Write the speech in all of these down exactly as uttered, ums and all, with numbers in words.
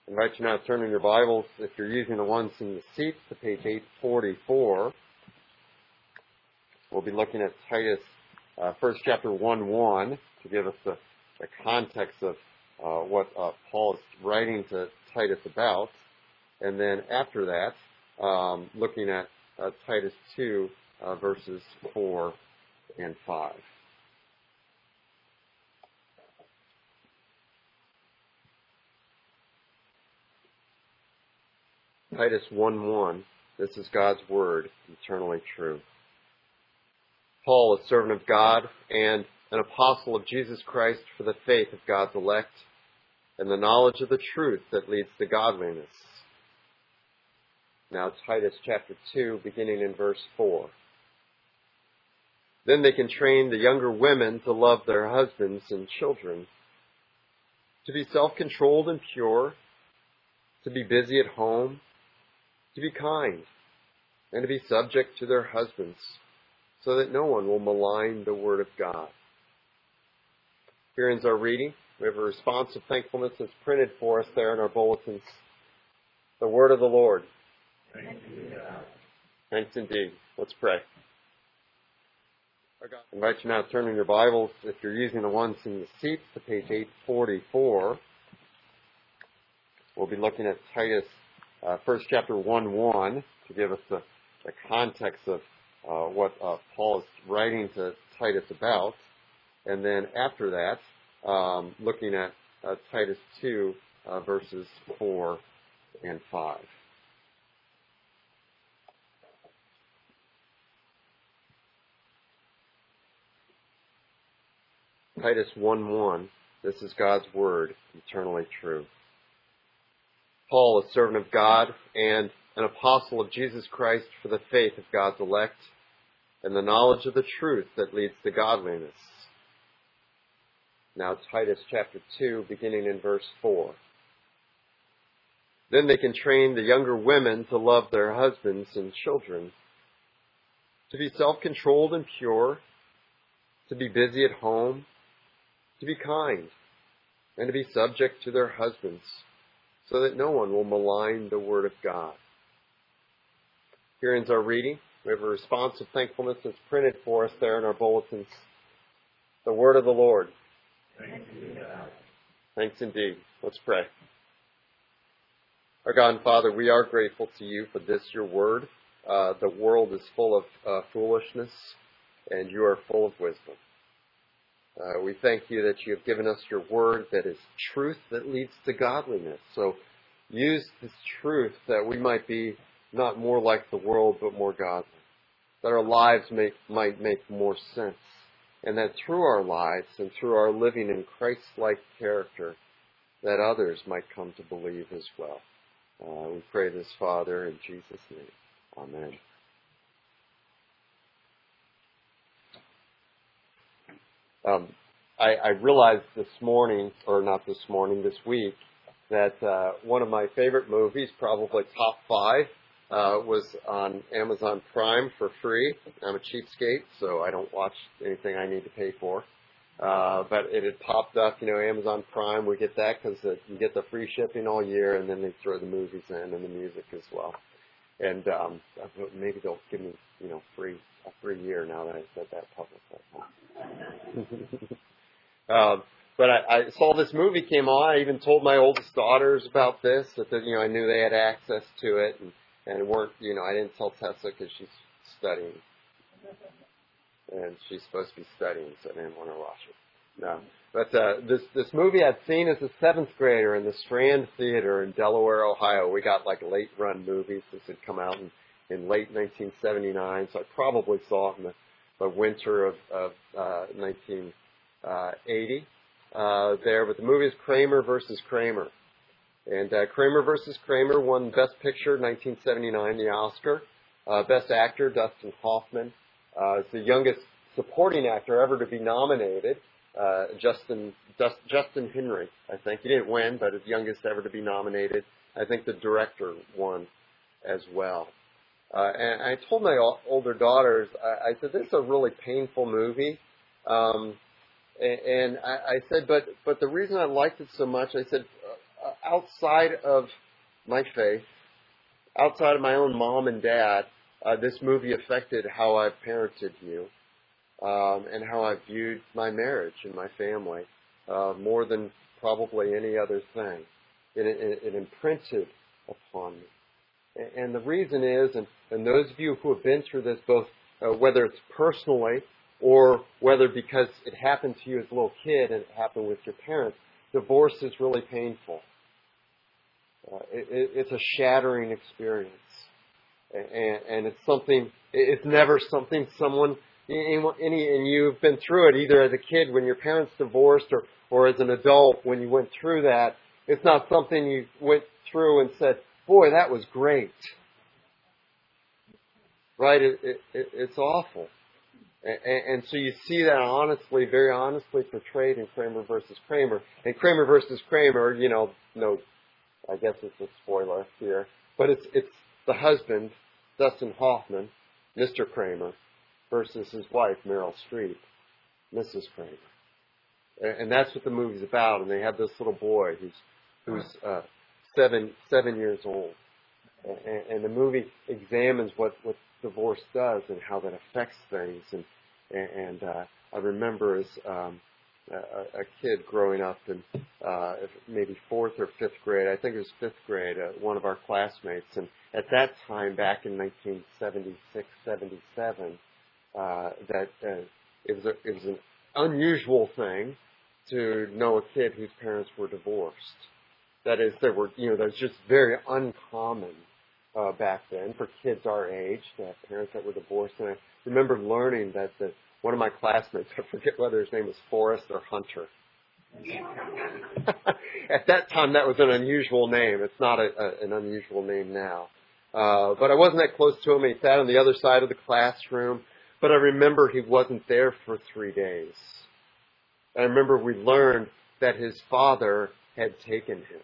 I invite you now to turn in your Bibles, if you're using the ones in the seats, to page eight forty-four. We'll be looking at Titus, uh, first chapter one one, to give us the, the context of uh, what uh, Paul is writing to Titus about. And then after that, um, looking at uh, Titus two, uh, verses four and five. Titus one one, this is God's Word, eternally true. Paul, a servant of God and an apostle of Jesus Christ for the faith of God's elect and the knowledge of the truth that leads to godliness. Now Titus chapter two, beginning in verse four. Then they can train the younger women to love their husbands and children, to be self-controlled and pure, to be busy at home, to be kind, and to be subject to their husbands, so that no one will malign the word of God. Here ends our reading. We have a response of thankfulness that's printed for us there in our bulletins. The word of the Lord. Thanks, Thanks indeed. Let's pray. I invite you now to turn in your Bibles, if you're using the ones in the seats, to page eight forty-four. We'll be looking at Titus, uh, first chapter one one, to give us the, the context of uh, what uh, Paul is writing to Titus about. And then after that, um, looking at uh, Titus two, uh, verses four and five. Titus one one, this is God's Word, eternally true. Paul, a servant of God and an apostle of Jesus Christ for the faith of God's elect and the knowledge of the truth that leads to godliness. Now Titus chapter two, beginning in verse four. Then they can train the younger women to love their husbands and children, to be self-controlled and pure, to be busy at home, to be kind, and to be subject to their husbands, so that no one will malign the word of God. Here ends our reading. We have a response of thankfulness that's printed for us there in our bulletins. The word of the Lord. Thanks, Thanks indeed. Let's pray. Our God and Father, we are grateful to you for this, your word. Uh, the world is full of uh, foolishness, and you are full of wisdom. Uh, we thank you that you have given us your word that is truth that leads to godliness. So use this truth that we might be not more like the world, but more godly. That our lives make, might make more sense. And that through our lives and through our living in Christ-like character, that others might come to believe as well. Uh, we pray this, Father, in Jesus' name. Amen. Um, I, I realized this morning, or not this morning, this week, that uh, one of my favorite movies, probably top five, uh, was on Amazon Prime for free. I'm a cheapskate, so I don't watch anything I need to pay for. Uh, but it had popped up, you know, Amazon Prime, we get that because you get the free shipping all year, and then they throw the movies in and the music as well. And um, maybe they'll give me, you know, free a free year now that I said that publicly. um, but I, I saw this movie came on. I even told my oldest daughters about this, that, you know, I knew they had access to it, and, and weren't, you know, I didn't tell Tessa because she's studying. And she's supposed to be studying, so I didn't want to watch it. No. But uh, this this movie I'd seen as a seventh grader in the Strand Theater in Delaware, Ohio. We got like late-run movies. This had come out in, in late nineteen seventy-nine, so I probably saw it in the, the winter of, of uh, nineteen eighty uh, there. But the movie is Kramer versus Kramer. And uh, Kramer versus Kramer won Best Picture nineteen seventy-nine, the Oscar. Uh, Best Actor, Dustin Hoffman. Uh, it's the youngest supporting actor ever to be nominated. Uh, Justin Just, Justin Henry, I think. He didn't win, but the youngest ever to be nominated. I think the director won as well. Uh, and I told my older daughters, I, I said, this is a really painful movie. Um, and and I, I said, but but the reason I liked it so much, I said, outside of my faith, outside of my own mom and dad, uh, this movie affected how I've parented you um, and how I viewed my marriage and my family uh, more than probably any other thing. It, it, it imprinted upon me. And the reason is, and, and those of you who have been through this, both uh, whether it's personally or whether because it happened to you as a little kid and it happened with your parents, divorce is really painful. Uh, it, it, it's a shattering experience. And, and it's something, it's never something someone, any, and you've been through it either as a kid when your parents divorced or, or as an adult when you went through that. It's not something you went through and said, boy, that was great. Right? It, it, it, it's awful. And, and so you see that honestly, very honestly portrayed in Kramer versus Kramer. And Kramer versus Kramer, you know, no, I guess it's a spoiler here, but it's it's the husband, Dustin Hoffman, Mister Kramer, versus his wife, Meryl Streep, Missus Kramer. And, and that's what the movie's about. And they have this little boy who's who's uh, seven seven years old. And, and the movie examines what, what divorce does and how that affects things. And and uh, I remember as um, a, a kid growing up in uh, maybe fourth or fifth grade, I think it was fifth grade, uh, one of our classmates, and at that time, back in nineteen seventy-six, seventy-seven, uh, that uh, it was a, it was an unusual thing to know a kid whose parents were divorced. That is, there were, you know, that was just very uncommon uh, back then for kids our age to have parents that were divorced. And I remember learning that the, one of my classmates, I forget whether his name was Forrest or Hunter. At that time, that was an unusual name. It's not a, a, an unusual name now. Uh, but I wasn't that close to him. He sat on the other side of the classroom. But I remember he wasn't there for three days. I remember we learned that his father had taken him.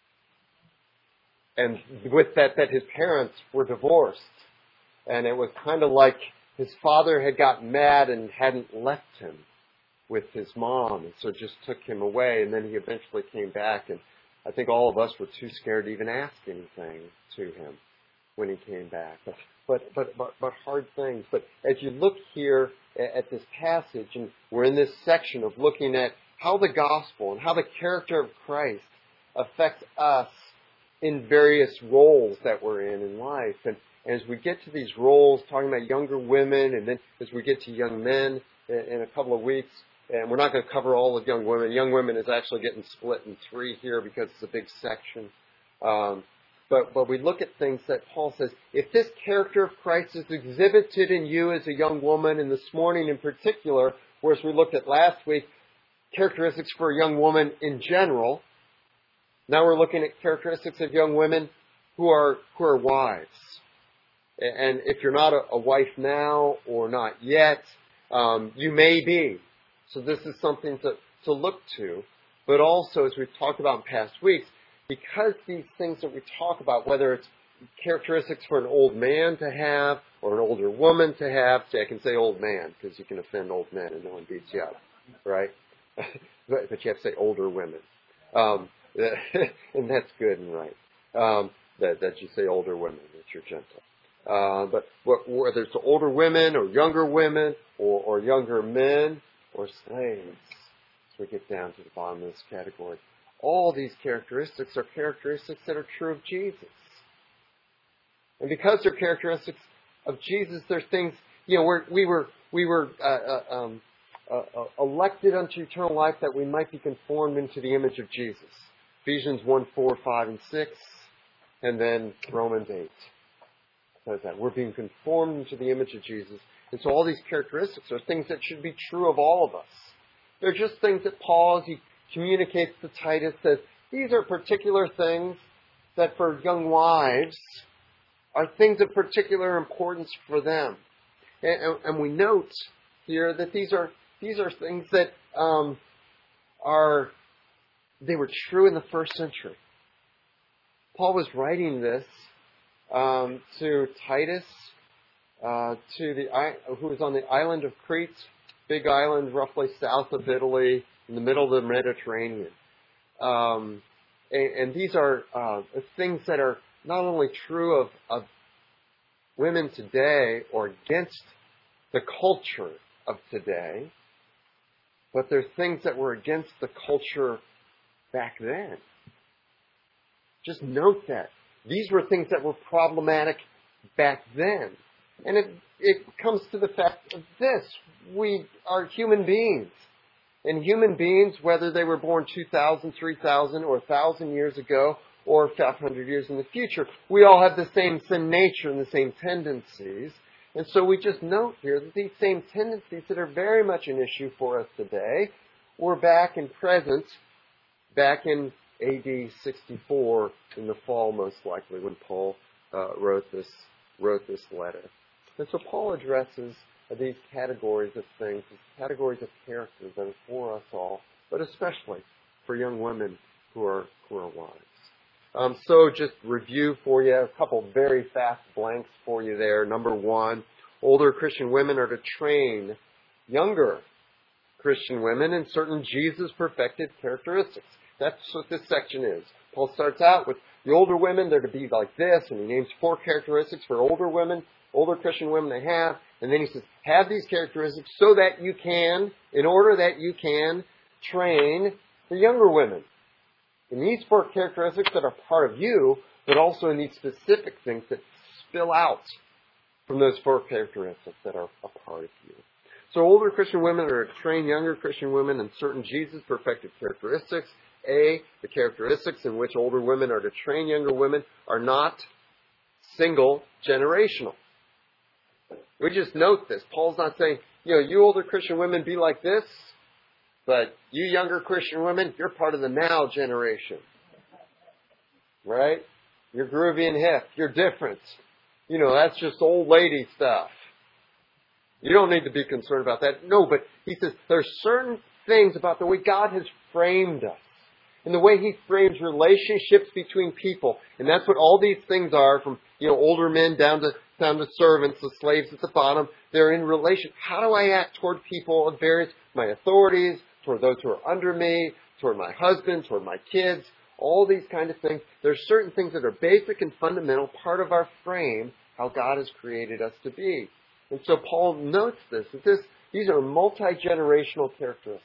And with that, that his parents were divorced. And it was kind of like his father had gotten mad and hadn't left him with his mom, and so just took him away. And then he eventually came back, and I think all of us were too scared to even ask anything to him when he came back. But but but but, but hard things. But as you look here at this passage, and we're in this section of looking at how the gospel and how the character of Christ affects us in various roles that we're in in life. And as we get to these roles, talking about younger women, and then as we get to young men in a couple of weeks, and we're not going to cover all of young women. Young women is actually getting split in three here because it's a big section. Um, but, but we look at things that Paul says, if this character of Christ is exhibited in you as a young woman, and this morning in particular, whereas we looked at last week, characteristics for a young woman in general, now we're looking at characteristics of young women who are who are wives. And if you're not a, a wife now or not yet, um, you may be. So this is something to, to look to. But also, as we've talked about in past weeks, because these things that we talk about, whether it's characteristics for an old man to have or an older woman to have, see, I can say old man because you can offend old men and no one beats you up, right? but, but you have to say older women. Um, and that's good and right. Um, that, that you say older women, that you're gentle. Uh, but whether it's older women or younger women or, or younger men or slaves, as we get down to the bottom of this category, all these characteristics are characteristics that are true of Jesus. And because they're characteristics of Jesus, they're things, you know, we're, we were we were uh, uh, um, uh, uh, elected unto eternal life that we might be conformed into the image of Jesus. Ephesians one, four, five, and six, and then Romans eight. Says that. We're being conformed into the image of Jesus. And so all these characteristics are things that should be true of all of us. They're just things that Paul, as he communicates to Titus, says, these are particular things that for young wives are things of particular importance for them. And, and, and we note here that these are these are things that um, are, they were true in the first century. Paul was writing this Um, to Titus, uh, to the who was on the island of Crete, big island roughly south of Italy, in the middle of the Mediterranean. Um, and, and these are uh, things that are not only true of, of women today or against the culture of today, but they're things that were against the culture back then. Just note that. These were things that were problematic back then. And it, it comes to the fact of this. We are human beings. And human beings, whether they were born two thousand, three thousand, or one thousand years ago, or five hundred years in the future, we all have the same sin nature and the same tendencies. And so we just note here that these same tendencies that are very much an issue for us today were back and present back in A D sixty-four in the fall, most likely, when Paul uh, wrote this wrote this letter. And so Paul addresses these categories of things, these categories of character that are for us all, but especially for young women who are who are wives. Um, so just review for you, a couple very fast blanks for you there. Number one, older Christian women are to train younger Christian women in certain Jesus-perfected characteristics. That's what this section is. Paul starts out with the older women, they're to be like this, and he names four characteristics for older women, older Christian women they have, and then he says, have these characteristics so that you can, in order that you can, train the younger women. In these four characteristics that are part of you, but also in these specific things that spill out from those four characteristics that are a part of you. So older Christian women are to train younger Christian women in certain Jesus-perfected characteristics. A, the characteristics in which older women are to train younger women are not single generational. We just note this. Paul's not saying, you know, you older Christian women be like this, but you younger Christian women, you're part of the now generation. Right? You're groovy and hip. You're different. You know, that's just old lady stuff. You don't need to be concerned about that. No, but he says there's certain things about the way God has framed us and the way he frames relationships between people. And that's what all these things are, from, you know, older men down to down to servants, the slaves at the bottom. They're in relation. How do I act toward people of various, my authorities, toward those who are under me, toward my husband, toward my kids, all these kind of things. There's certain things that are basic and fundamental, part of our frame, how God has created us to be. And so Paul notes this, that this, these are multi-generational characteristics.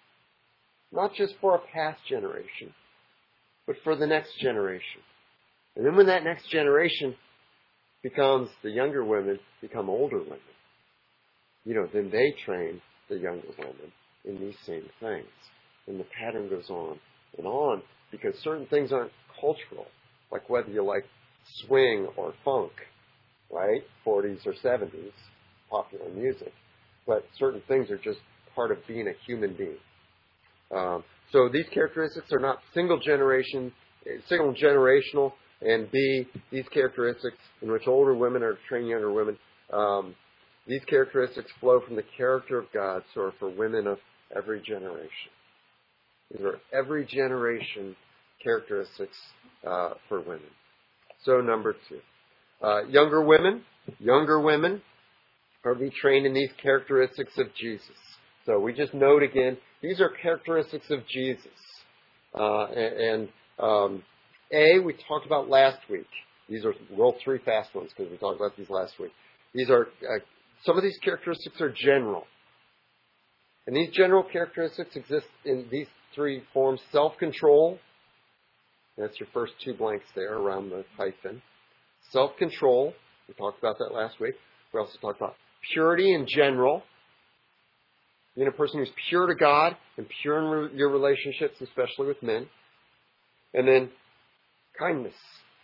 Not just for a past generation, but for the next generation. And then when that next generation becomes, the younger women become older women, you know, then they train the younger women in these same things. And the pattern goes on and on, because certain things aren't cultural, like whether you like swing or funk, right? forties or seventies, popular music. But certain things are just part of being a human being. Um, so these characteristics are not single generation, single generational, and B, these characteristics in which older women are to train younger women, um, these characteristics flow from the character of God, so are for women of every generation. These are every generation characteristics uh, for women. So number two, uh, younger women, younger women are to be trained in these characteristics of Jesus. So we just note again, these are characteristics of Jesus. Uh, and and um, A, we talked about last week. These are, roll three fast ones because we talked about these last week. These are, uh, some of these characteristics are general. And these general characteristics exist in these three forms. Self-control. That's your first two blanks there around the hyphen. Self-control. We talked about that last week. We also talked about purity in general. Being a person who's pure to God and pure in re- your relationships, especially with men. And then kindness.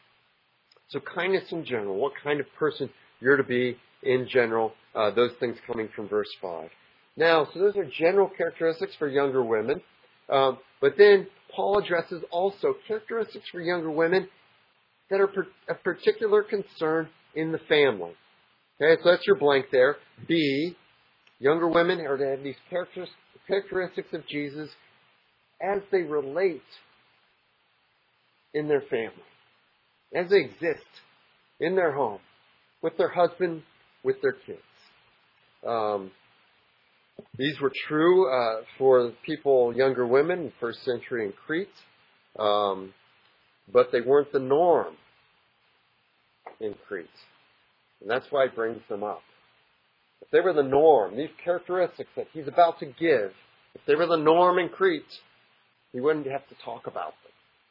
So kindness in general. What kind of person you're to be in general. Uh, those things coming from verse five. Now, so those are general characteristics for younger women. Um, but then Paul addresses also characteristics for younger women that are per- of particular concern in the family. Okay, so that's your blank there. B, younger women are to have these characteristics of Jesus as they relate in their family, as they exist in their home, with their husband, with their kids. Um, these were true uh, for people, younger women, in first century in Crete. Um, but they weren't the norm in Crete. And that's why he brings them up. If they were the norm, these characteristics that he's about to give, if they were the norm in Crete, he wouldn't have to talk about them.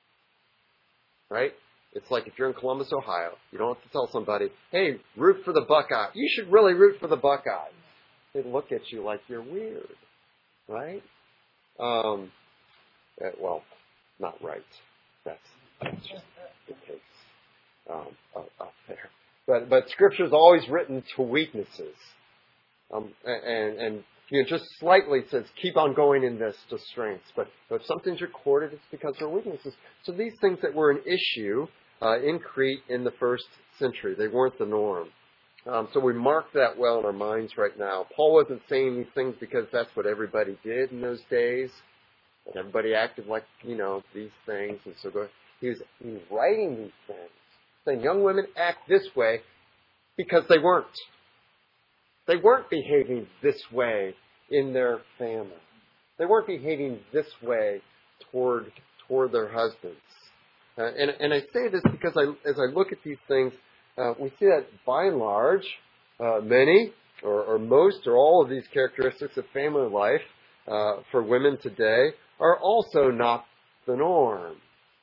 Right? It's like if you're in Columbus, Ohio, you don't have to tell somebody, hey, root for the Buckeyes. You should really root for the Buckeyes. They look at you like you're weird. Right? Um, uh, well, not right. That's, that's just the case um, up, up there. But but Scripture is always written to weaknesses. Um, and, and you know, just slightly says, keep on going in this to strengths. But, but if something's recorded, it's because there are weaknesses. So these things that were an issue uh, in Crete in the first century, they weren't the norm. Um, so we mark that well in our minds right now. Paul wasn't saying these things because that's what everybody did in those days. And everybody acted like, you know, these things. And so go, he, was, he was writing these things, saying young women act this way because they weren't. They weren't behaving this way in their family. They weren't behaving this way toward toward their husbands. Uh, and, and I say this because I, as I look at these things, uh, we see that by and large, uh, many or, or most or all of these characteristics of family life uh, for women today are also not the norm.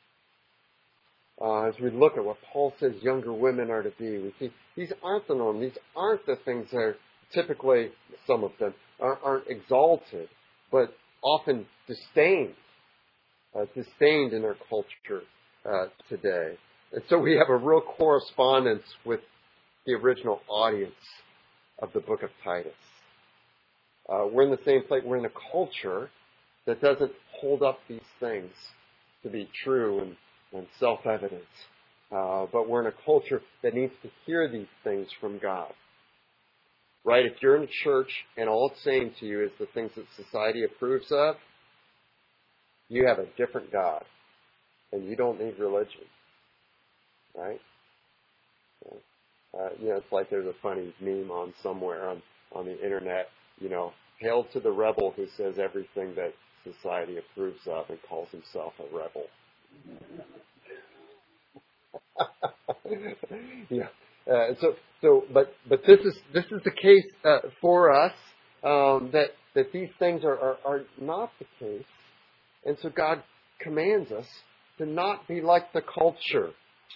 Uh, as we look at what Paul says younger women are to be, we see these aren't the norm. These aren't the things that are typically, some of them, aren't, aren't exalted, but often disdained, uh, disdained in our culture uh, today. And so we have a real correspondence with the original audience of the book of Titus. Uh, we're in the same place. We're in a culture that doesn't hold up these things to be true and, and self-evident. Uh, but we're in a culture that needs to hear these things from God. Right? If you're in a church and all it's saying to you is the things that society approves of, you have a different God. And you don't need religion. Right? Uh, you know, it's like there's a funny meme on somewhere on, on the internet, you know, hail to the rebel who says everything that society approves of and calls himself a rebel. yeah. Uh, so, so, but, but this is this is the case uh, for us um, that that these things are, are are not the case, and so God commands us to not be like the culture.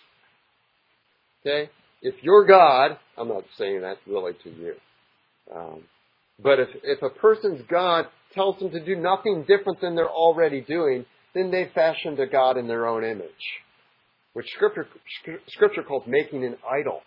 Okay, if you're God, I'm not saying that really to you, um, but if if a person's God tells them to do nothing different than they're already doing, then they fashioned a God in their own image, which Scripture Scripture calls making an idol.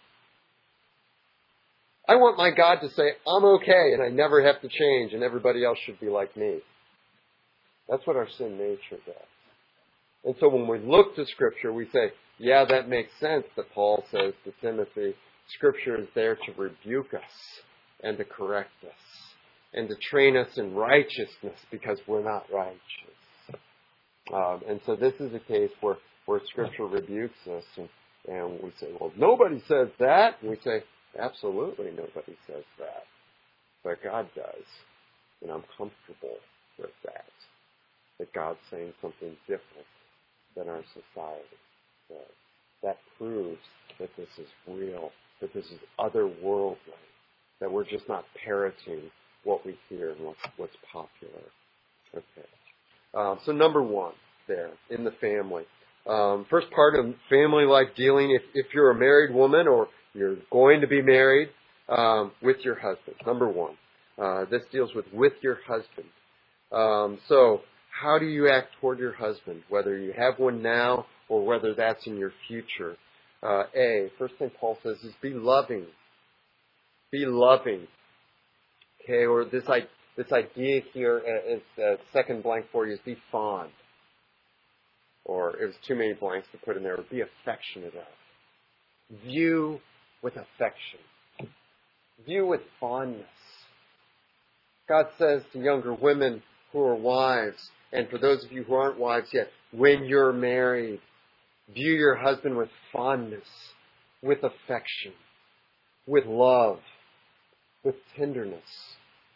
I want my God to say, I'm okay, and I never have to change, and everybody else should be like me. That's what our sin nature does. And so when we look to Scripture, we say, yeah, that makes sense that Paul says to Timothy, Scripture is there to rebuke us and to correct us and to train us in righteousness because we're not righteous. Um, and so this is a case where, where Scripture rebukes us, and, and we say, well, nobody says that. And we say, absolutely nobody says that. But God does. And I'm comfortable with that. That God's saying something different than our society does. That proves that this is real, that this is otherworldly, that we're just not parroting what we hear and what's, what's popular. Okay. Uh, so number one there, in the family. Um, first part of family life dealing, if, if you're a married woman or you're going to be married, um, with your husband. Number one. Uh, this deals with with your husband. Um, so, how do you act toward your husband, whether you have one now or whether that's in your future? Uh, A, first thing Paul says is be loving. Be loving. Okay, or this, this idea here is the second blank for you is be fond. Or it was too many blanks to put in there. Be affectionate of. View with affection. View with fondness. God says to younger women who are wives, and for those of you who aren't wives yet, when you're married, view your husband with fondness, with affection, with love, with tenderness.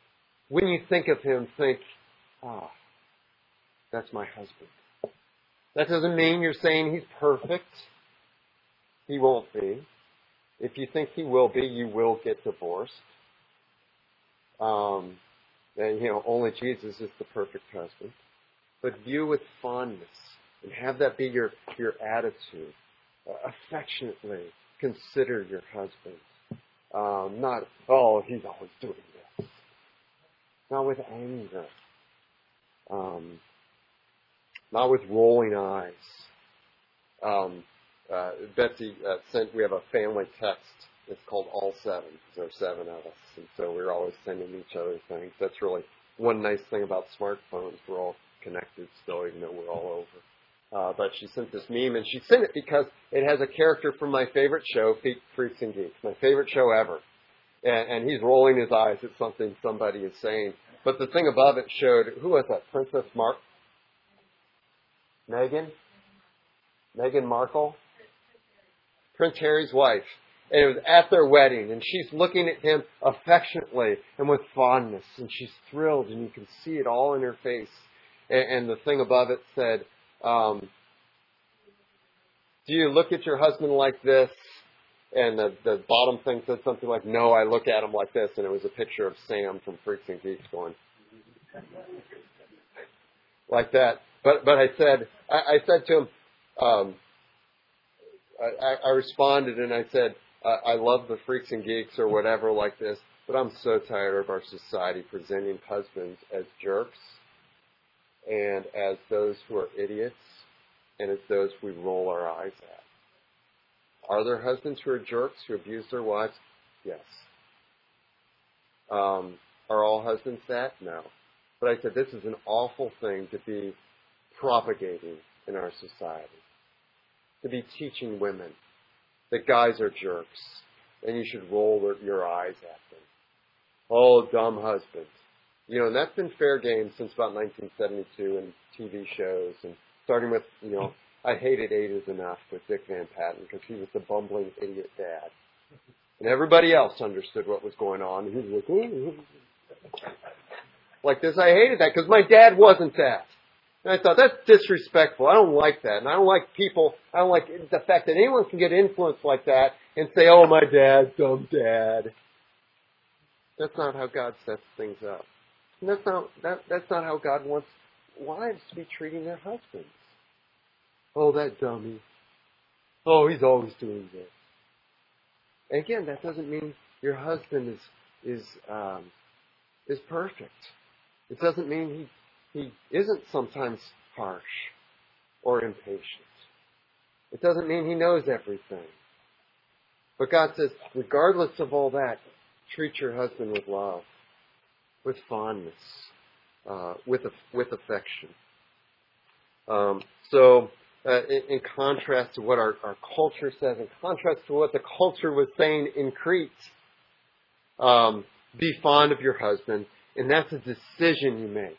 When you think of him, think, ah, that's my husband. That doesn't mean you're saying he's perfect. He won't be. If you think he will be, you will get divorced. Um, and, you know, only Jesus is the perfect husband. But view with fondness and have that be your, your attitude. Uh, affectionately consider your husband. Um, not, oh, he's always doing this. Not with anger. Um, not with rolling eyes. Um, uh, Betsy uh, sent, we have a family text. It's called All Seven. There are seven of us. And so we're always sending each other things. That's really one nice thing about smartphones. We're all connected still, even though we're all over. Uh, but she sent this meme, and she sent it because it has a character from my favorite show, Freaks and Geeks, my favorite show ever. And, and he's rolling his eyes at something somebody is saying. But the thing above it showed, who was that? Princess Mark? Meghan? Meghan Markle? Prince Harry's wife. And it was at their wedding, and she's looking at him affectionately and with fondness, and she's thrilled, and you can see it all in her face. And, and the thing above it said, um, do you look at your husband like this? And the, the bottom thing said something like, no, I look at him like this, and it was a picture of Sam from Freaks and Geeks going like that. But but I said, I, I said to him, um, I, I responded and I said, I, I love the Freaks and Geeks or whatever like this, but I'm so tired of our society presenting husbands as jerks and as those who are idiots and as those we roll our eyes at. Are there husbands who are jerks, who abuse their wives? Yes. Um, are all husbands that? No. But I said, this is an awful thing to be propagating in our society. To be teaching women that guys are jerks and you should roll your eyes at them. Oh, dumb husband. You know, and that's been fair game since about nineteen seventy-two in T V shows, and starting with, you know, I hated Eight Is Enough with Dick Van Patten because he was the bumbling idiot dad. And everybody else understood what was going on. He was like, ooh. Like this, I hated that because my dad wasn't that. And I thought, that's disrespectful. I don't like that. And I don't like people, I don't like the fact that anyone can get influenced like that and say, oh, my dad, dumb dad. That's not how God sets things up. And that's not, that, that's not how God wants wives to be treating their husbands. Oh, that dummy. Oh, he's always doing this. And again, that doesn't mean your husband is is um, is perfect. It doesn't mean he he isn't sometimes harsh or impatient. It doesn't mean he knows everything. But God says, regardless of all that, treat your husband with love, with fondness, uh, with with affection. Um, so. Uh, in, in contrast to what our, our culture says, in contrast to what the culture was saying in Crete, um, be fond of your husband, and that's a decision you make.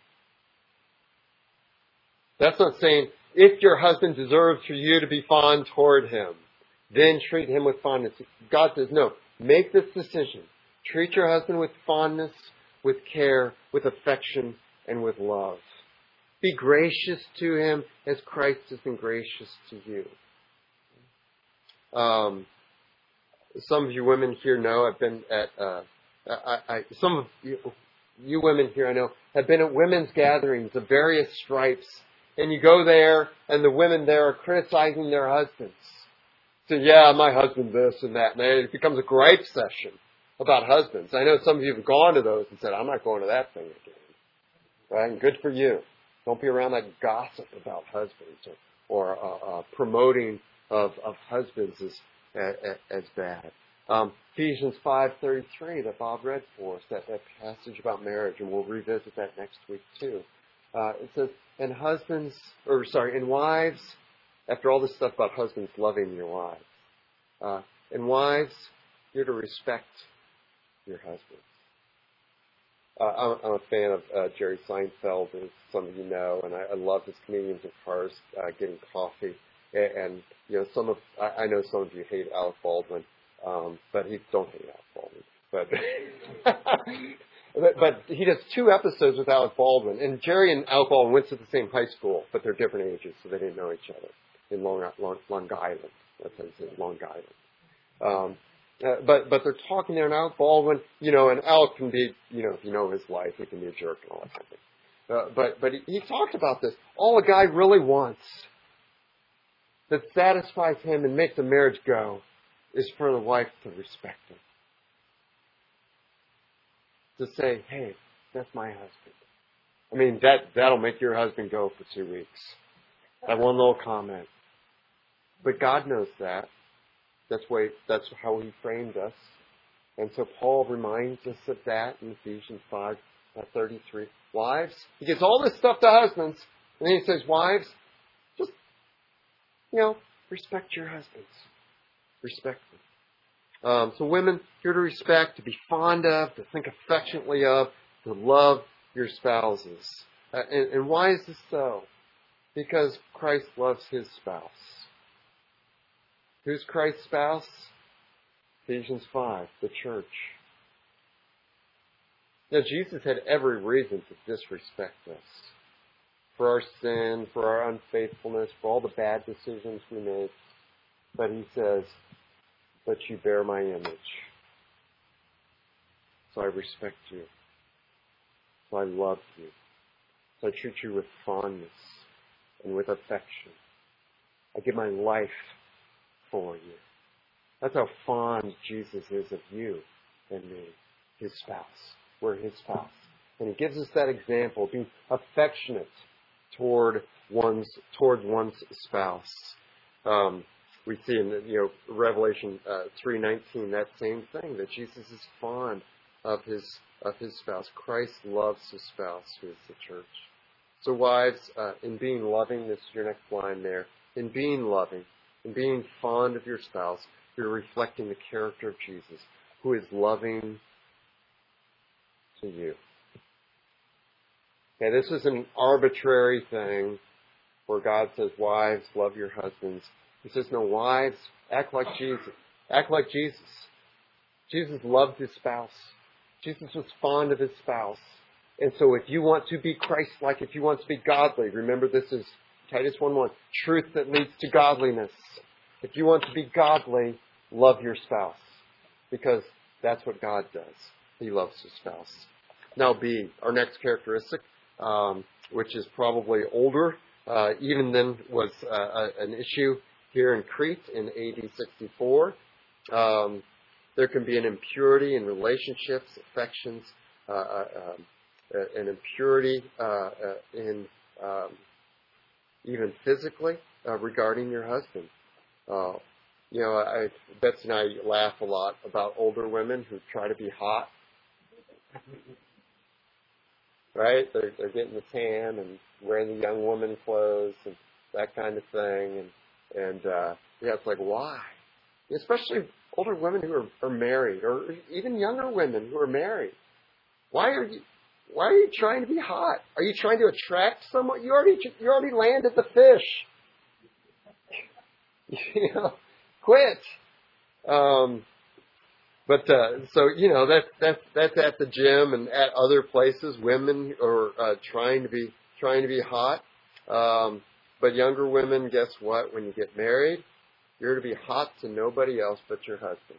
That's not saying, if your husband deserves for you to be fond toward him, then treat him with fondness. God says, no, make this decision. Treat your husband with fondness, with care, with affection, and with love. Be gracious to him as Christ has been gracious to you. Um, some of you women here know I've been at, uh, I, I, some of you, you women here I know have been at women's gatherings of various stripes. And you go there and the women there are criticizing their husbands. So yeah, my husband this and that. And it becomes a gripe session about husbands. I know some of you have gone to those and said, I'm not going to that thing again. Right? And good for you. Don't be around that gossip about husbands or, or uh, uh, promoting of, of husbands as, as, as bad. Um, Ephesians five thirty-three that Bob read for us, that, that passage about marriage, and we'll revisit that next week too. Uh, it says, and husbands, or sorry, and wives, after all this stuff about husbands loving your wives, uh, and wives, you're to respect your husbands. Uh, I'm, I'm a fan of uh, Jerry Seinfeld, as some of you know, and I, I love his comedians in cars uh, getting coffee. And, and you know, some of I, I know some of you hate Alec Baldwin, um, but he don't hate Alec Baldwin. But But, but he does two episodes with Alec Baldwin. And Jerry and Alec Baldwin went to the same high school, but they're different ages, so they didn't know each other in Long, Long, Long Island. That's how you say it, Long Island. Um, uh, but but they're talking there, and Alec Baldwin, you know, and Alec can be, you know, if you know his life, he can be a jerk and all that kind of thing. Uh, but but he, he talked about this. All a guy really wants that satisfies him and makes the marriage go is for the wife to respect him. To say, hey, that's my husband. I mean, that, that'll make your husband go for two weeks. That one little comment. But God knows that. That's why, that's how He framed us. And so Paul reminds us of that in Ephesians five thirty-three. Wives, he gives all this stuff to husbands, and then he says, wives, just, you know, respect your husbands. Respect them. Um, so women, you're to respect, to be fond of, to think affectionately of, to love your spouses. Uh, and, and why is this so? Because Christ loves His spouse. Who's Christ's spouse? Ephesians five, the church. Now, Jesus had every reason to disrespect us. For our sin, for our unfaithfulness, for all the bad decisions we make. But He says, but you bear my image. So I respect you. So I love you. So I treat you with fondness and with affection. I give my life for you. That's how fond Jesus is of you and me, His spouse. We're His spouse. And He gives us that example, being affectionate toward one's, toward one's spouse. Um, We see in you know Revelation uh, three nineteen that same thing, that Jesus is fond of his of his spouse. Christ loves His spouse, who is the church. So wives, uh, in being loving, this is your next line there. In being loving, in being fond of your spouse, you're reflecting the character of Jesus, who is loving to you. Okay, this is an arbitrary thing where God says, wives, love your husbands. He says, no, wives, act like Jesus. Act like Jesus. Jesus loved His spouse. Jesus was fond of His spouse. And so if you want to be Christ-like, if you want to be godly, remember this is Titus one one, truth that leads to godliness. If you want to be godly, love your spouse. Because that's what God does. He loves His spouse. Now B, our next characteristic, um, which is probably older, uh, even then was uh, an issue here in Crete in A D sixty-four. Um, there can be an impurity in relationships, affections, uh, uh, um, uh, an impurity uh, uh, in um, even physically uh, regarding your husband. Uh, you know, I, Betsy and I laugh a lot about older women who try to be hot. Right? They're, they're getting the tan and wearing the young woman clothes and that kind of thing. And And, uh, yeah, it's like, why? Especially older women who are, are married, or even younger women who are married. Why are you, why are you trying to be hot? Are you trying to attract someone? You already, you already landed the fish. You know, quit. Um, but, uh, so, you know, that's, that's, that's at the gym and at other places. Women are, uh, trying to be, trying to be hot. Um, But younger women, guess what? When you get married, you're to be hot to nobody else but your husband.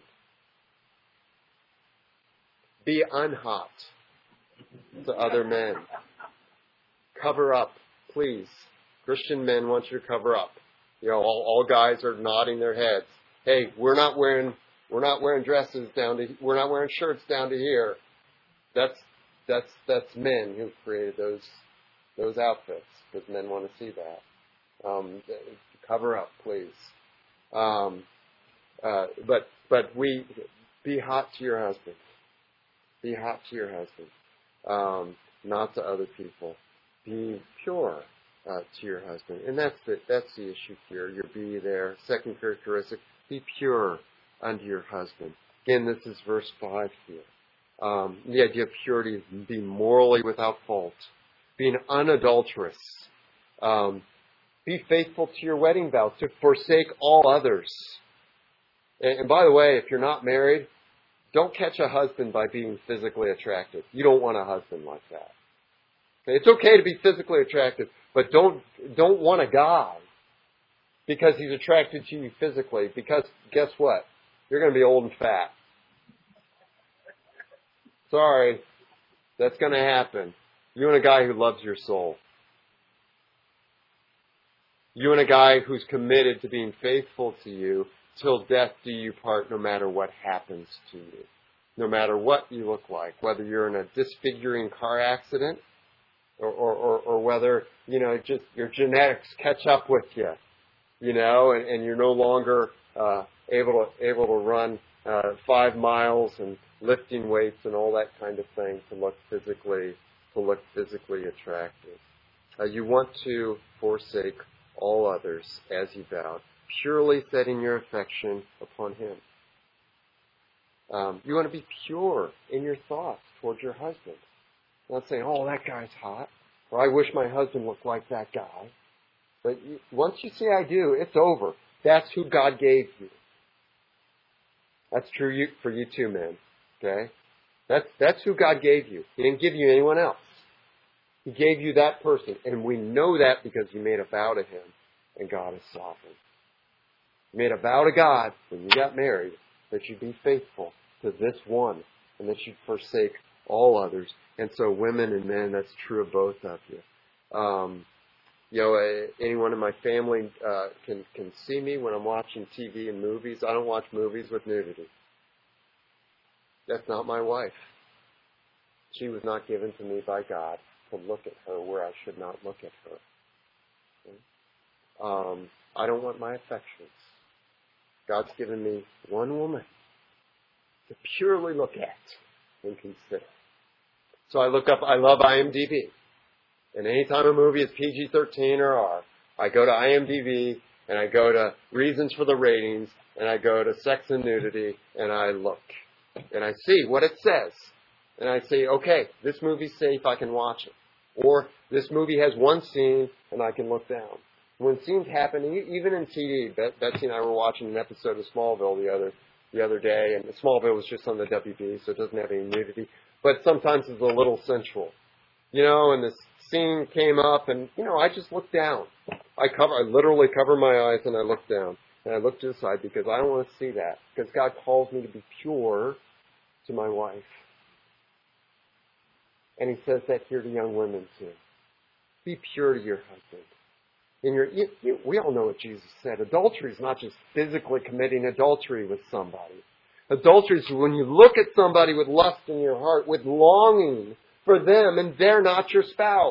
Be unhot to other men. Cover up, please. Christian men want you to cover up. You know, all, all guys are nodding their heads. Hey, we're not wearing we're not wearing dresses down to we're not wearing shirts down to here. That's that's that's men who created those those outfits, because men want to see that. Um, cover up, please. Um, uh, but but we be hot to your husband. Be hot to your husband, um, not to other people. Be pure uh, to your husband, and that's the that's the issue here. Your be there. Second characteristic: be pure unto your husband. Again, this is verse five here. Um, the idea of purity is being morally without fault, being unadulterous. Um, Be faithful to your wedding vows, to forsake all others. And, and by the way, if you're not married, don't catch a husband by being physically attractive. You don't want a husband like that. Okay? It's okay to be physically attractive, but don't don't want a guy because he's attracted to you physically. Because guess what? You're going to be old and fat. Sorry, that's going to happen. You and a guy who loves your soul. You and a guy who's committed to being faithful to you till death do you part, no matter what happens to you. No matter what you look like, whether you're in a disfiguring car accident or, or, or, or whether, you know, just your genetics catch up with you, you know, and, and you're no longer uh, able to able to run uh, five miles and lifting weights and all that kind of thing to look physically to look physically attractive. Uh, you want to forsake all others as he vowed, purely setting your affection upon him. Um, you want to be pure in your thoughts towards your husband. Not saying, oh, that guy's hot, or I wish my husband looked like that guy. But you, once you say I do, it's over. That's who God gave you. That's true you, for you too, men. Okay? That's, that's who God gave you. He didn't give you anyone else. He gave you that person. And we know that because you made a vow to him. And God is sovereign. You made a vow to God when you got married that you'd be faithful to this one. And that you'd forsake all others. And so women and men, that's true of both of you. Um, you know, uh, anyone in my family uh, can, can see me when I'm watching T V and movies. I don't watch movies with nudity. That's not my wife. She was not given to me by God to look at her where I should not look at her. Okay? Um, I don't want my affections. God's given me one woman to purely look at and consider. So I look up, I love I M D B. And anytime a movie is P G thirteen or R, I go to I M D B and I go to reasons for the ratings and I go to sex and nudity and I look. And I see what it says. And I say, okay, this movie's safe, I can watch it. Or this movie has one scene and I can look down. When scenes happen, even in T V, Betsy and I were watching an episode of Smallville the other the other day, and Smallville was just on the W B, so it doesn't have any nudity. But sometimes it's a little sensual. You know, and this scene came up, and, you know, I just looked down. I cover, I literally cover my eyes and I look down. And I look to the side because I don't want to see that. Because God calls me to be pure to my wife. And he says that here to young women too. Be pure to your husband. In your, you, you, we all know what Jesus said. Adultery is not just physically committing adultery with somebody. Adultery is when you look at somebody with lust in your heart, with longing for them, and they're not your spouse.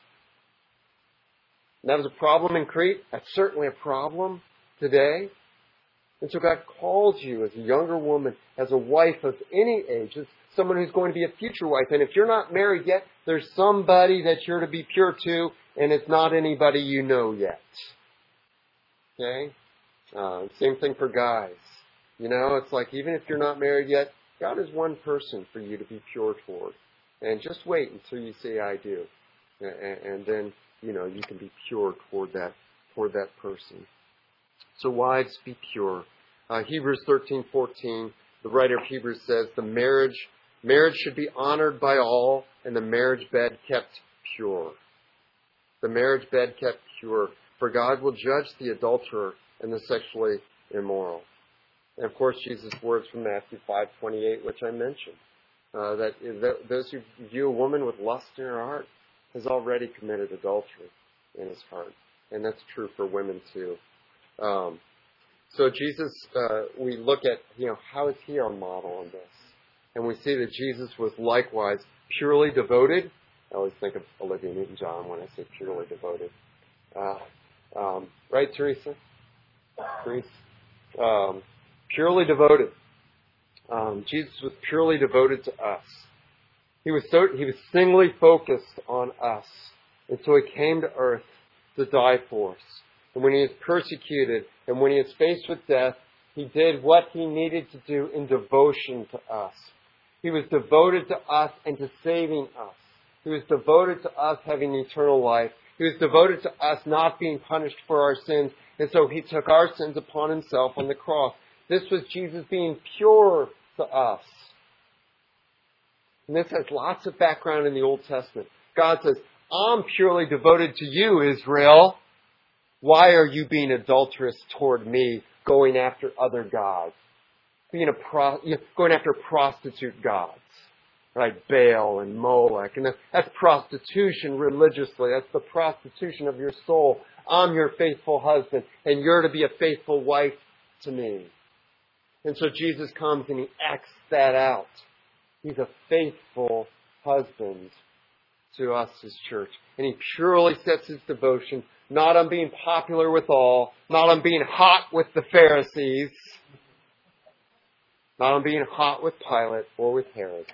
And that was a problem in Crete. That's certainly a problem today. And so God calls you as a younger woman, as a wife of any age, as someone who's going to be a future wife. And if you're not married yet, there's somebody that you're to be pure to, and it's not anybody you know yet. Okay? Uh, same thing for guys. You know, it's like even if you're not married yet, God is one person for you to be pure toward. And just wait until you say, I do. And, and then, you know, you can be pure toward that, toward that person. So wives, be pure. Uh, Hebrews thirteen fourteen, the writer of Hebrews says, the marriage, marriage should be honored by all, and the marriage bed kept pure. The marriage bed kept pure, for God will judge the adulterer and the sexually immoral. And of course, Jesus' words from Matthew five twenty-eight, which I mentioned, uh, that, that those who view a woman with lust in her heart has already committed adultery in his heart. And that's true for women too. Um, so Jesus, uh, we look at, you know, how is he our model on this? And we see that Jesus was likewise purely devoted. I always think of Olivia Newton-John when I say purely devoted. Uh, um, right, Teresa? Teresa? Um, purely devoted. Um, Jesus was purely devoted to us. He was so, he was singly focused on us. And so he came to earth to die for us. And when he was persecuted and when he was faced with death, he did what he needed to do in devotion to us. He was devoted to us and to saving us. He was devoted to us having eternal life. He was devoted to us not being punished for our sins. And so he took our sins upon himself on the cross. This was Jesus being pure to us. And this has lots of background in the Old Testament. God says, I'm purely devoted to you, Israel. Why are you being adulterous toward me, going after other gods? Being a pro, you know, going after prostitute gods, right? Baal and Molech. And that's prostitution religiously. That's the prostitution of your soul. I'm your faithful husband, and you're to be a faithful wife to me. And so Jesus comes and he acts that out. He's a faithful husband to us, his church. And he purely sets his devotion not on being popular with all, not on being hot with the Pharisees, not on being hot with Pilate or with Herod,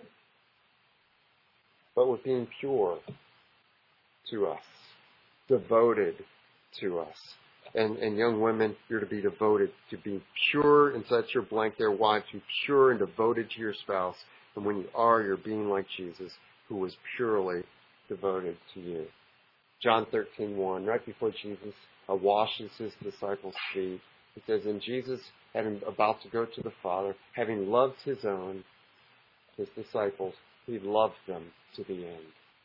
but with being pure to us, devoted to us. And, and young women, you're to be devoted to being pure, and so that's your blank there, wives, be pure and devoted to your spouse. And when you are, you're being like Jesus, who was purely devoted to you. John thirteen one, right before Jesus uh, washes his disciples' feet, it says, and Jesus, having about to go to the Father, having loved his own, his disciples, he loved them to the end.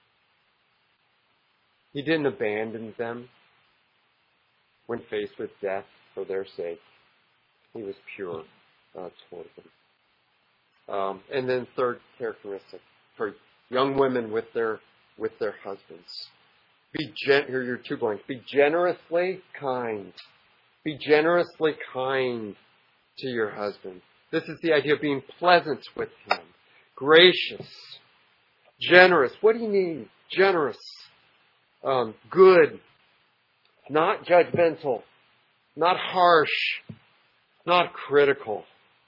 He didn't abandon them when faced with death for their sake. He was pure uh, toward them. Um, and then third characteristic for young women with their with their husbands. Be gen- here are your two blanks. Be generously kind. Be generously kind to your husband. This is the idea of being pleasant with him. Gracious. Generous. What do you need? Generous. Um, good. Not judgmental. Not harsh. Not critical.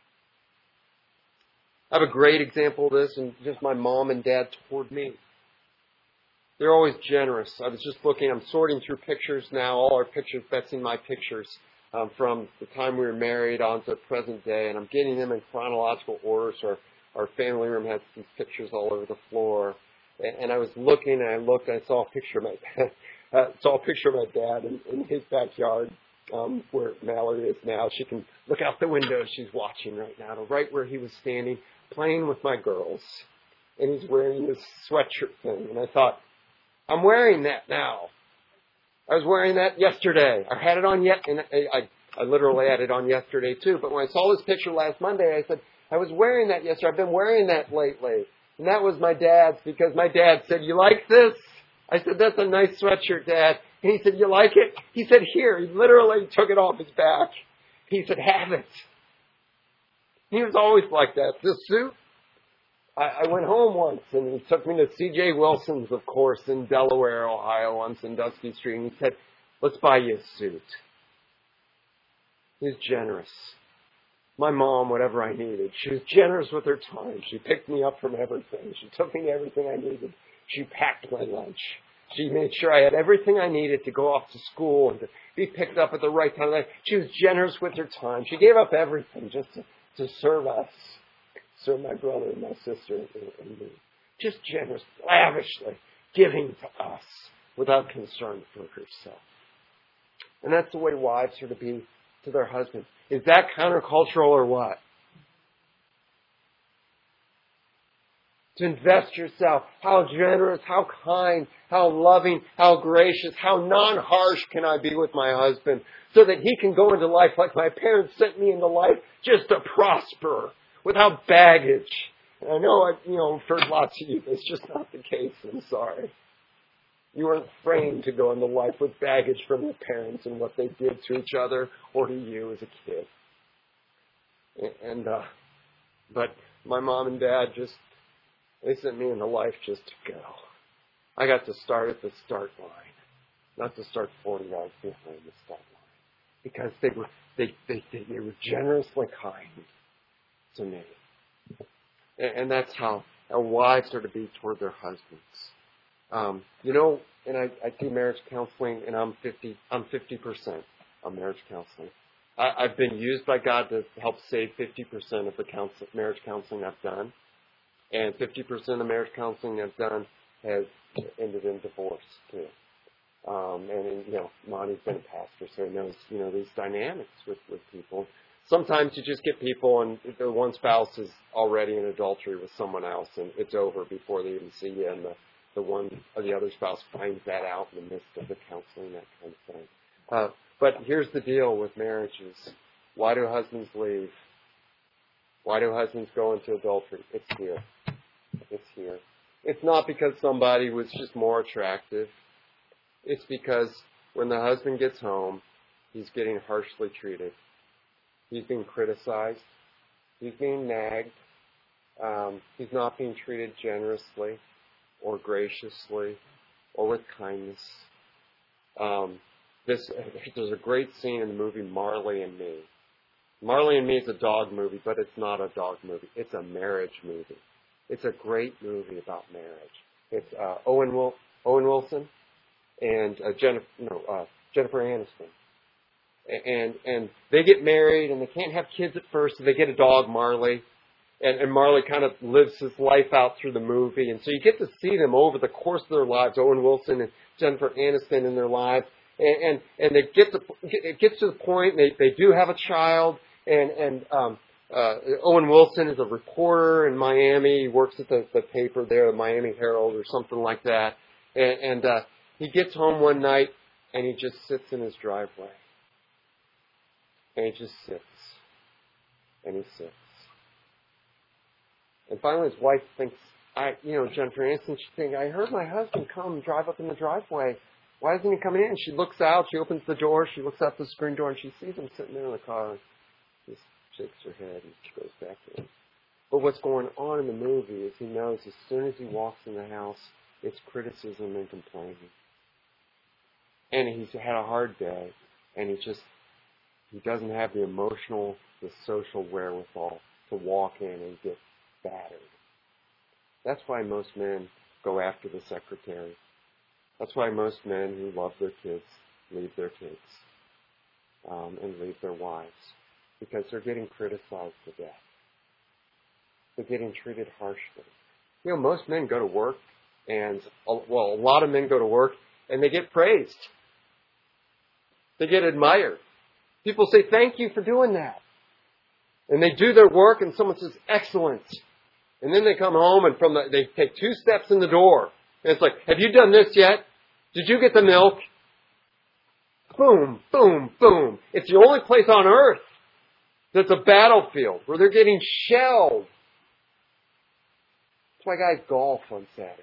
I have a great example of this, and just my mom and dad toward me. They're always generous. I was just looking, I'm sorting through pictures now, all our pictures, Betsy and my pictures, um, from the time we were married on to the present day, and I'm getting them in chronological order, so our, our family room has these pictures all over the floor. And, and I was looking, and I looked, and I saw a picture of my dad, uh, saw a picture of my dad in, in his backyard, um, where Mallory is now. She can look out the window, she's watching right now, to right where he was standing, playing with my girls. And he's wearing this sweatshirt thing, and I thought, I'm wearing that now. I was wearing that yesterday. I had it on yet, and I, I, I literally had it on yesterday too. But when I saw this picture last Monday, I said, I was wearing that yesterday. I've been wearing that lately. And that was my dad's, because my dad said, you like this? I said, that's a nice sweatshirt, Dad. And he said, you like it? He said, here. He literally took it off his back. He said, have it. He was always like that. This suit, I went home once, and he took me to C J Wilson's, of course, in Delaware, Ohio, on Sandusky Street, and he said, let's buy you a suit. He was generous. My mom, whatever I needed, she was generous with her time. She picked me up from everything. She took me to everything I needed. She packed my lunch. She made sure I had everything I needed to go off to school and to be picked up at the right time. She was generous with her time. She gave up everything just to, to serve us. Serve my brother and my sister and me. Just generous, lavishly giving to us without concern for herself. And that's the way wives are to be to their husbands. Is that countercultural or what? To invest yourself. How generous, how kind, how loving, how gracious, how non-harsh can I be with my husband so that he can go into life like my parents sent me into life, just to prosper. Without baggage. And I know I've you know, heard lots of you. It's just not the case. I'm sorry. You weren't framed to go into life with baggage from your parents and what they did to each other or to you as a kid. And, uh, but my mom and dad just, they sent me into life just to go. I got to start at the start line, not to start forty yards behind the start line. Because they were, they, they, they, they were generously kind to me. And that's how our wives are to be toward their husbands. Um, you know, and I, I do marriage counseling, and I'm fifty. I'm fifty percent on marriage counseling. I, I've been used by God to help save fifty percent of the counsel, marriage counseling I've done, and fifty percent of marriage counseling I've done has ended in divorce too. Um, and you know, Monty's been a pastor, so he knows you know these dynamics with with people. Sometimes you just get people and the one spouse is already in adultery with someone else and it's over before they even see you, and the, the one or the other spouse finds that out in the midst of the counseling, that kind of thing. Uh, but here's the deal with marriages. Why do husbands leave? Why do husbands go into adultery? It's here. It's here. It's not because somebody was just more attractive. It's because when the husband gets home, he's getting harshly treated. He's being criticized. He's being nagged. Um, he's not being treated generously or graciously or with kindness. Um, this, there's a great scene in the movie Marley and Me. Marley and Me is a dog movie, but it's not a dog movie. It's a marriage movie. It's a great movie about marriage. It's uh, Owen, Wil- Owen Wilson and uh, Jennifer, no, uh, Jennifer Aniston. And and they get married and they can't have kids at first, so they get a dog, Marley. And, and Marley kind of lives his life out through the movie. And so you get to see them over the course of their lives, Owen Wilson and Jennifer Aniston in their lives. And and, and they get to, it gets to the point, they, they do have a child. And, and um, uh, Owen Wilson is a reporter in Miami. He works at the, the paper there, the Miami Herald or something like that. And, and uh, he gets home one night and he just sits in his driveway. And he just sits. And he sits. And finally his wife thinks, I, you know, Jennifer Aniston, she thinks, I heard my husband come drive up in the driveway. Why isn't he coming in? She looks out, she opens the door, she looks out the screen door, and she sees him sitting there in the car. Just shakes her head and she goes back in. But what's going on in the movie is he knows as soon as he walks in the house, it's criticism and complaining. And he's had a hard day, and he just, he doesn't have the emotional, the social wherewithal to walk in and get battered. That's why most men go after the secretary. That's why most men who love their kids leave their kids um, and leave their wives. Because they're getting criticized to death. They're getting treated harshly. You know, most men go to work, and, well, a lot of men go to work, and they get praised. They get admired. People say, thank you for doing that. And they do their work, and someone says, excellent. And then they come home, and from the, they take two steps in the door. And it's like, have you done this yet? Did you get the milk? Boom, boom, boom. It's the only place on earth that's a battlefield where they're getting shelled. That's why guys golf on Saturdays.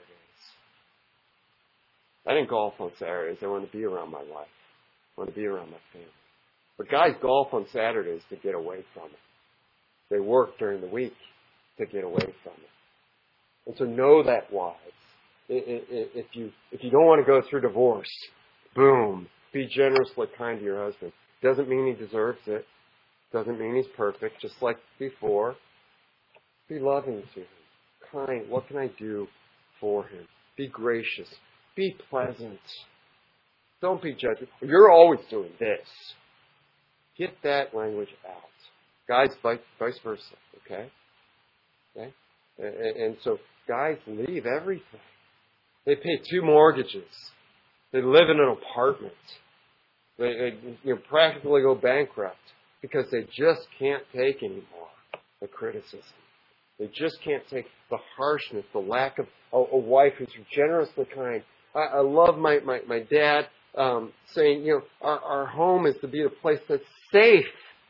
I didn't golf on Saturdays. I want to be around my wife. I want to be around my family. But guys golf on Saturdays to get away from it. They work during the week to get away from it. And so know that, wives. If you, if you don't want to go through divorce, boom, be generously kind to your husband. Doesn't mean he deserves it. Doesn't mean he's perfect, just like before. Be loving to him. Kind. What can I do for him? Be gracious. Be pleasant. Don't be judgmental. You're always doing this. Get that language out. Guys, vice, vice versa. Okay? Okay? And, and so guys leave everything. They pay two mortgages. They live in an apartment. They, they you know, practically go bankrupt because they just can't take anymore the criticism. They just can't take the harshness, the lack of a, a wife who's generously kind. I, I love my, my, my dad um, saying, you know, our, our home is to be a place that's safe.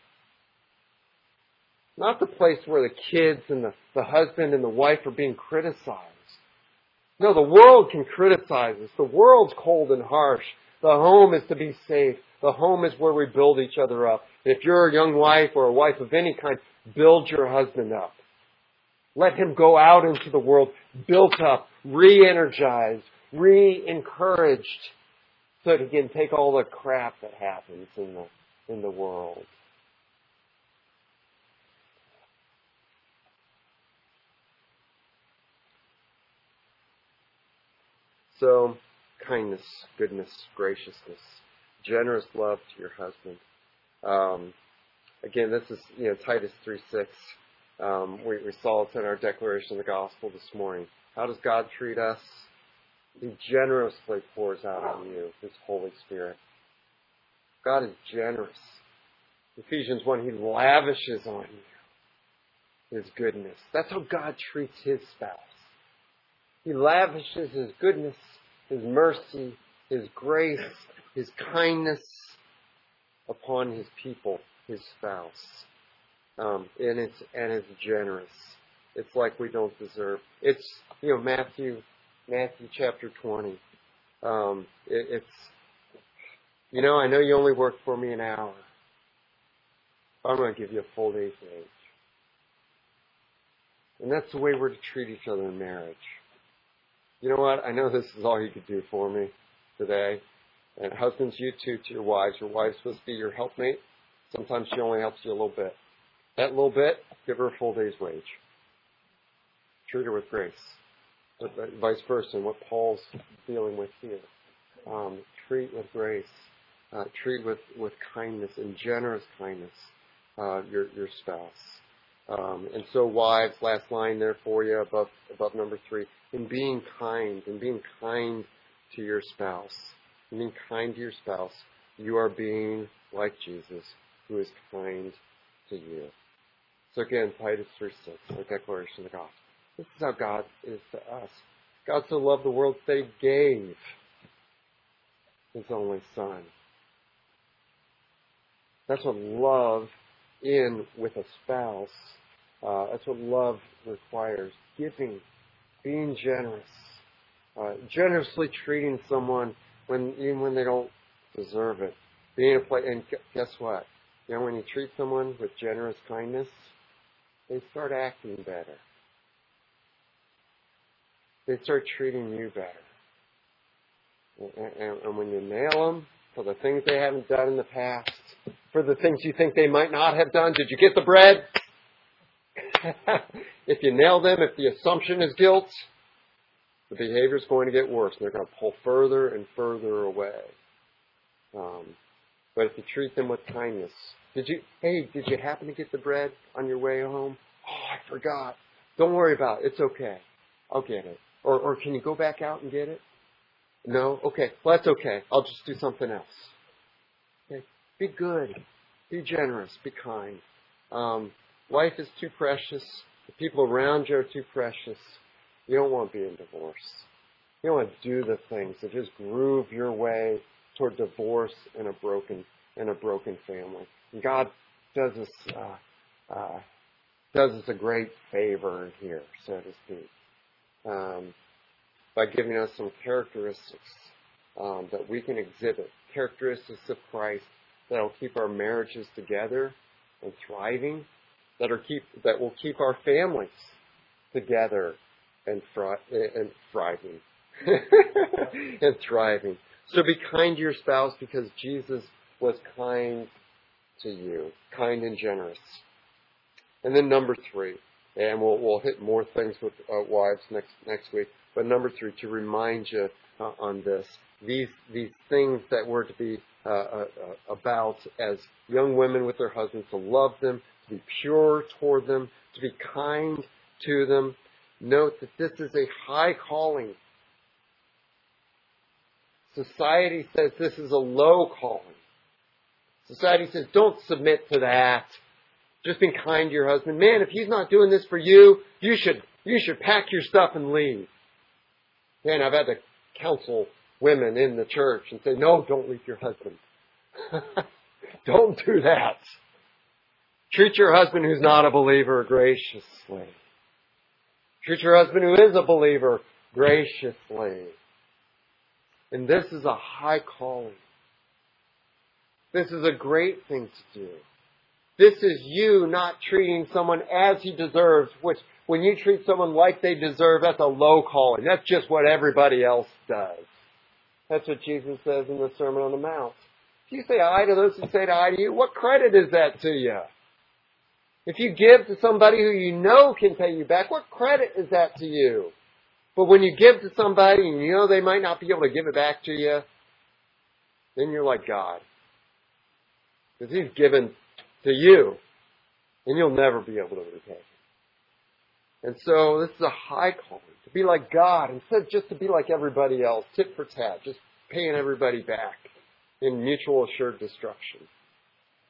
Not the place where the kids and the, the husband and the wife are being criticized. No, the world can criticize us. The world's cold and harsh. The home is to be safe. The home is where we build each other up. If you're a young wife or a wife of any kind, build your husband up. Let him go out into the world built up, re-energized, re-encouraged, so that he can take all the crap that happens in the, in the world. So, kindness, goodness, graciousness, generous love to your husband. Um, again, this is, you know, Titus three six. Um, we, we saw it in our declaration of the gospel this morning. How does God treat us? He generously pours out on you His Holy Spirit. God is generous. Ephesians one, He lavishes on you His goodness. That's how God treats His spouse. He lavishes His goodness, His mercy, His grace, His kindness upon His people, His spouse. Um, and it's and it's generous. It's like we don't deserve. It's, you know, Matthew, Matthew chapter twenty. Um, it, it's, you know, I know you only work for me an hour. I'm going to give you a full day's wage. And that's the way we're to treat each other in marriage. You know what? I know this is all you could do for me today. And husbands, you too, to your wives. Your wife's supposed to be your helpmate. Sometimes she only helps you a little bit. That little bit, give her a full day's wage. Treat her with grace. But vice versa, and what Paul's dealing with here. Um, treat with grace. Uh, treat with, with kindness and generous kindness uh, your your spouse. Um, and so wives, last line there for you above above number three. In being kind, in being kind to your spouse, in being kind to your spouse, you are being like Jesus, who is kind to you. So again, Titus three six, our declaration of the gospel. This is how God is to us. God so loved the world that He gave His only Son. That's what love in with a spouse, uh, that's what love requires. Giving, being generous, uh, generously treating someone when even when they don't deserve it. Being a play, and guess what? You know, when you treat someone with generous kindness, they start acting better. They start treating you better. And, and, and when you nail them for the things they haven't done in the past, for the things you think they might not have done, did you get the bread? If you nail them, if the assumption is guilt, the behavior is going to get worse. And they're going to pull further and further away. Um, but if you treat them with kindness, did you? Hey, did you happen to get the bread on your way home? Oh, I forgot. Don't worry about it. It's okay. I'll get it. Or, or can you go back out and get it? No? Okay. Well, that's okay. I'll just do something else. Okay. Be good. Be generous. Be kind. Um, life is too precious. The people around you are too precious. You don't want to be in divorce. You don't want to do the things that just groove your way toward divorce and a broken and a broken family. And God does us uh, uh, does us a great favor here, so to speak, um, by giving us some characteristics um, that we can exhibit, characteristics of Christ that will keep our marriages together and thriving, that are keep that will keep our families together and thri- and thriving and thriving. So be kind to your spouse because Jesus was kind to you, kind and generous. And then number three, and we'll we'll hit more things with uh, wives next next week. But number three, to remind you uh, on this, these these things that we're to be uh, uh, about as young women with their husbands, to love them, to be pure toward them, to be kind to them. Note that this is a high calling. Society says this is a low calling. Society says don't submit to that. Just be kind to your husband. Man, if he's not doing this for you, you should you should pack your stuff and leave. Man, I've had to counsel women in the church and say, no, don't leave your husband. Don't do that. Treat your husband who's not a believer graciously. Treat your husband who is a believer graciously. And this is a high calling. This is a great thing to do. This is you not treating someone as he deserves, which when you treat someone like they deserve, that's a low calling. That's just what everybody else does. That's what Jesus says in the Sermon on the Mount. If you say aye to those who say aye to you, what credit is that to you? If you give to somebody who you know can pay you back, what credit is that to you? But when you give to somebody and you know they might not be able to give it back to you, then you're like God. Because He's given to you, and you'll never be able to repay. And so this is a high calling, to be like God, instead of just to be like everybody else, tit for tat, just paying everybody back in mutual assured destruction.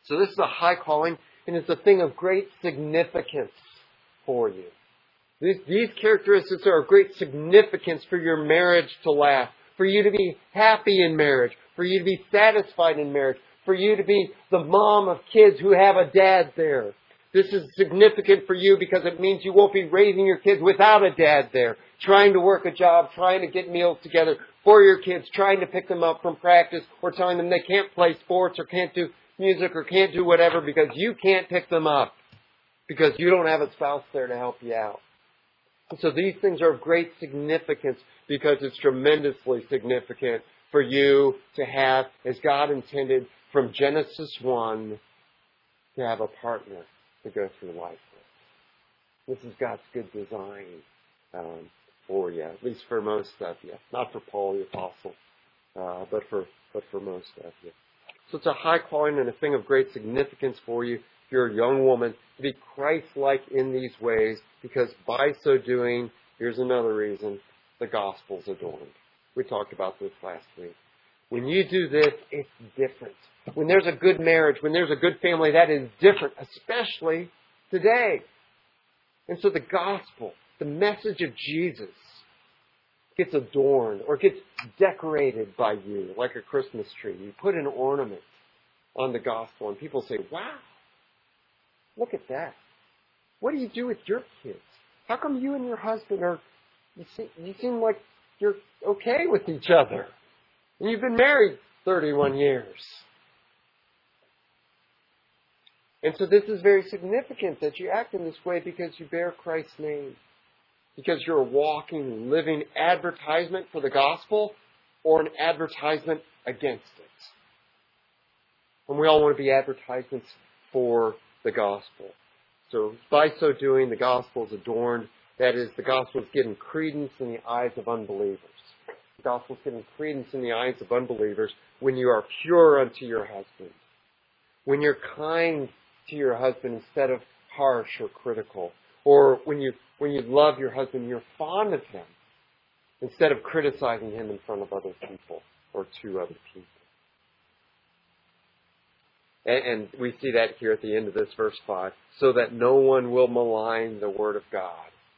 So this is a high calling, and it's a thing of great significance for you. These, these characteristics are of great significance for your marriage to last, for you to be happy in marriage, for you to be satisfied in marriage, for you to be the mom of kids who have a dad there. This is significant for you because it means you won't be raising your kids without a dad there, trying to work a job, trying to get meals together for your kids, trying to pick them up from practice, or telling them they can't play sports or can't do music or can't do whatever because you can't pick them up because you don't have a spouse there to help you out. And so these things are of great significance because it's tremendously significant for you to have, as God intended from Genesis one, to have a partner to go through life with. This is God's good design um, for you, at least for most of you. Not for Paul the Apostle, uh, but for but for most of you. So it's a high calling and a thing of great significance for you, if you're a young woman, to be Christ-like in these ways, because by so doing, here's another reason, the gospel's adorned. We talked about this last week. When you do this, it's different. When there's a good marriage, when there's a good family, that is different, especially today. And so the gospel, the message of Jesus, gets adorned or gets decorated by you like a Christmas tree. You put an ornament on the gospel and people say, wow, look at that. What do you do with your kids? How come you and your husband are, you seem, you seem like you're okay with each other? And you've been married thirty-one years. And so this is very significant that you act in this way because you bear Christ's name. Because you're a walking, living advertisement for the gospel or an advertisement against it. And we all want to be advertisements for the gospel. So by so doing, the gospel is adorned. That is, the gospel is given credence in the eyes of unbelievers. The gospel is given credence in the eyes of unbelievers when you are pure unto your husband. When you're kind to your husband instead of harsh or critical. Or when you when you love your husband, you're fond of him instead of criticizing him in front of other people or to other people. And, and we see that here at the end of this verse five. So that no one will malign the word of God.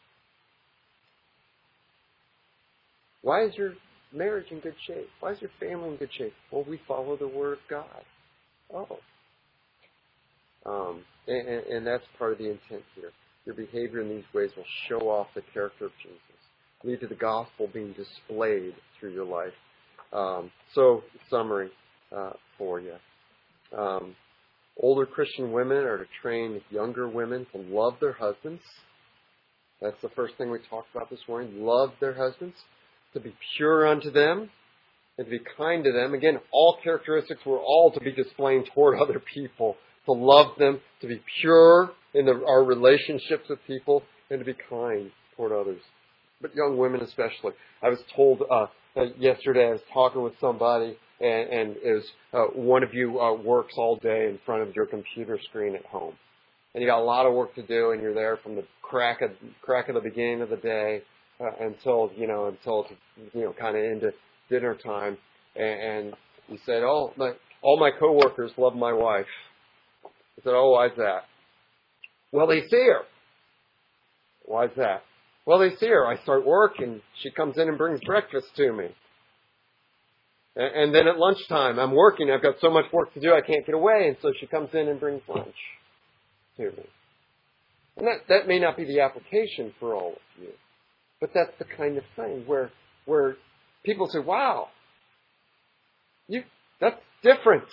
Why is your marriage in good shape? Why is your family in good shape? Well, we follow the word of God. Oh. Um, and, and that's part of the intent here. Your behavior in these ways will show off the character of Jesus. Lead to the gospel being displayed through your life. Um, so, summary uh, for you. Um, older Christian women are to train younger women to love their husbands. That's the first thing we talked about this morning. Love their husbands. To be pure unto them. And to be kind to them. Again, all characteristics were all to be displaying toward other people. To love them, to be pure in the, our relationships with people, and to be kind toward others. But young women especially. I was told uh, uh, yesterday, I was talking with somebody, and, and it was uh, one of you uh, works all day in front of your computer screen at home. And you got a lot of work to do, and you're there from the crack of, crack of the beginning of the day uh, until, you know, until, you know, kind of into dinner time. And, and you said, oh, my, all my coworkers love my wife. I said, oh, why's that? Well, they see her. Why's that? Well, they see her. I start work, and she comes in and brings breakfast to me. And, and then at lunchtime, I'm working. I've got so much work to do, I can't get away. And so she comes in and brings lunch to me. And that, that may not be the application for all of you. But that's the kind of thing where where people say, wow, you that's different.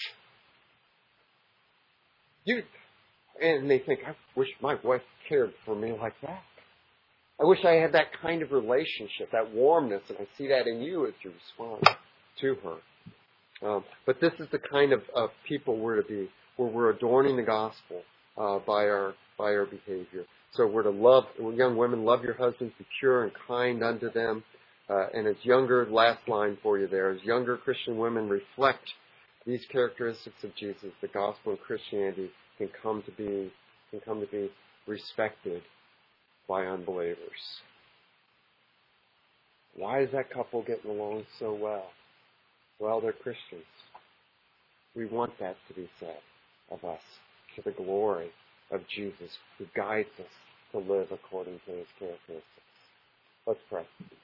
You, and they think, I wish my wife cared for me like that. I wish I had that kind of relationship, that warmness, and I see that in you as you respond to her. Um, but this is the kind of, of people we're to be, where we're adorning the gospel uh, by our by our behavior. So we're to love, young women, love your husbands, be pure and kind unto them. Uh, and as younger, last line for you there, as younger Christian women reflect these characteristics of Jesus, the gospel and Christianity can come to be can come to be respected by unbelievers. Why is that couple getting along so well? Well, they're Christians. We want that to be said of us to the glory of Jesus, who guides us to live according to his characteristics. Let's pray.